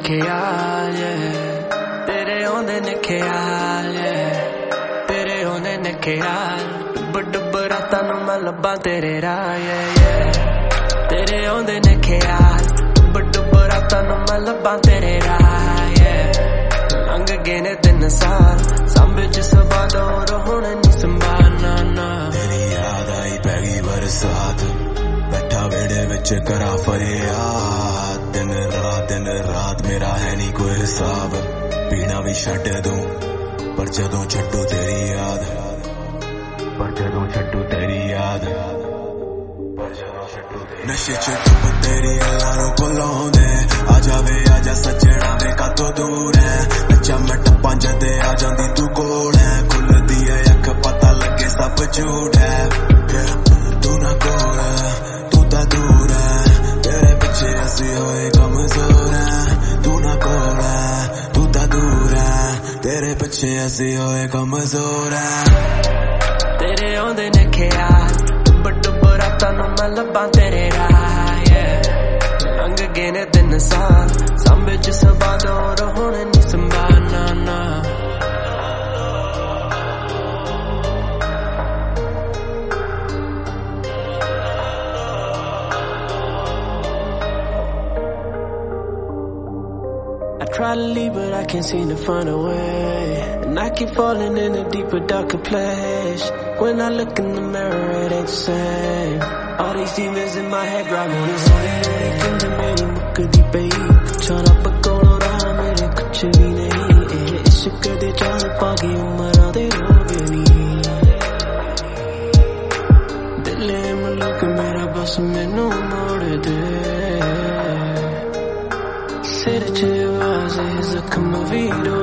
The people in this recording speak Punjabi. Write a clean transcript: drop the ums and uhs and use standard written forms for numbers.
ਖਿਆਲ ਤੇਰੇ ਆਉਂਦੇ ਨੇ ਖਿਆਲ ਤੇਰੇ ਆਉਂਦੇ ਨੇ ਖਿਆਲ ਡੁੱਬ ਰਾਤਾਂ ਨੂੰ ਮੈਂ ਲੱਭਾਂ ਤੇਰੇ ਰਾਹ ਤੇਰੇ ਆਉਂਦੇ ਨੇ ਖਿਆਲ ਡੁੱਬ ਰਾਤਾਂ ਨੂੰ ਮੈਂ ਲੱਭਾਂ ਤੇਰੇ ਰਾਹ ਲੰਘ ਗਏ ਨੇ 3 ਸਾਲ ਸਾਂਭੇ ਜਜ਼ਬਾਤ ਹੋਰ ਹੁਣ ਨਹੀਂ ਸੰਭਾਲਣਾ ਨਾ ਤੇਰੀ ਯਾਦ ਆਈ ਪੈ ਗਈ ਬਰਸਾਤ ਬੈਠਾ ਵਿਹੜੇ ਵਿੱਚ ਕਰਾਂ ਫਰਿਆਦ ਦਿਨ ਰਾਤ ਮੇਰਾ ਹੈ ਨਹੀਂ ਕੋਈ ਹਿਸਾਬ ਪੀਣਾ ਵੀ ਛੱਡ ਦੂੰ ਪਰ ਜਦੋਂ ਛੱਡੂ ਤੇਰੀ ਯਾਦ ਨਸ਼ੇ ਚ ਡੁੱਬ ਤੇਰੀ ਗੱਲਾਂ ਨੂੰ ਭੁਲਾਉਂਦੇ ਆ ਜਾ ਸੱਜਣਾ ਵੇ ਕਾਤੋਂ ਦੂਰ ਹੈ ਨੱਚਾ ਮੈਂ ਟੱਪਾਂ ਜਦੇ ਆ ਜਾਂਦੀ ਤੂੰ ਕੋਲ ਹੈ ਖੁੱਲਦੀ ਹੈ ਅੱਖ ਪਤਾ ਲੱਗੇ ਸਭ ਝੂਠ ਹੈ ਤੂੰ ਨਾ ਕੋਲ ਤੂੰ ਤਾਂ ਦੂਰ ਹੈ ਤੇਰੇ ਪਿੱਛੇ ਅਸੀਂ ਹੋਏ ਕਮਜ਼ੋਰ ਹੈ ਤੂੰ ਨਾ ਕੋਲ ਤੂੰ ਤਾਂ ਦੂਰ ਹੈ ਤੇਰੇ ਪਿੱਛੇ ਅਸੀਂ ਹੋਏ ਕਮਜ਼ੋਰ ਹੈ ਤੇਰੇ ਆਉਂਦੇ ਨੇ ਖਿਆਲ ਡੁੱਬ ਰਾਤਾਂ ਨੂੰ ਮੈਂ ਲੱਭਾਂ ਤੇਰੇ ਰਾਹ ਲੰਘ ਗਏ ਨੇ 3 ਸਾਲ ਸਾਂਭੇ ਜਜ਼ਬਾਤ ਹੋਰ ਹੁਣ ਨਹੀਂ ਸੰਭਾਲਣਾ ਨਾ I try to leave but I can't seem to find a way and I keep falling in a deeper darker place when I look in the mirror it ain't the same all these demons in my head grab on his head ਕਹਿੰਦੇ ਮੇਰੀ ਮੁੱਕਦੀ ਪਈ ਪੁੱਛਾਂ ਰੱਬ ਕੋਲੋਂ ਰਾਹ ਮੇਰੇ ਕੁਛ ਵੀ ਨਹੀਂ ਇਸ਼ਕ ਦੇ ਜਾਲ ਪਾ ਗਈ ਉਮਰਾਂ ਦੇ ਰੋਗੇ ਨੀ ਦਿਲੇ ਮਲੂਕ ਮੇਰਾ ਬਸ ਮੈਨੂੰ ਮੋੜ ਦੇ ਸਿਰ 'ਚ ਆਵਾਜ਼ ਜ਼ਖਮ ਵੀ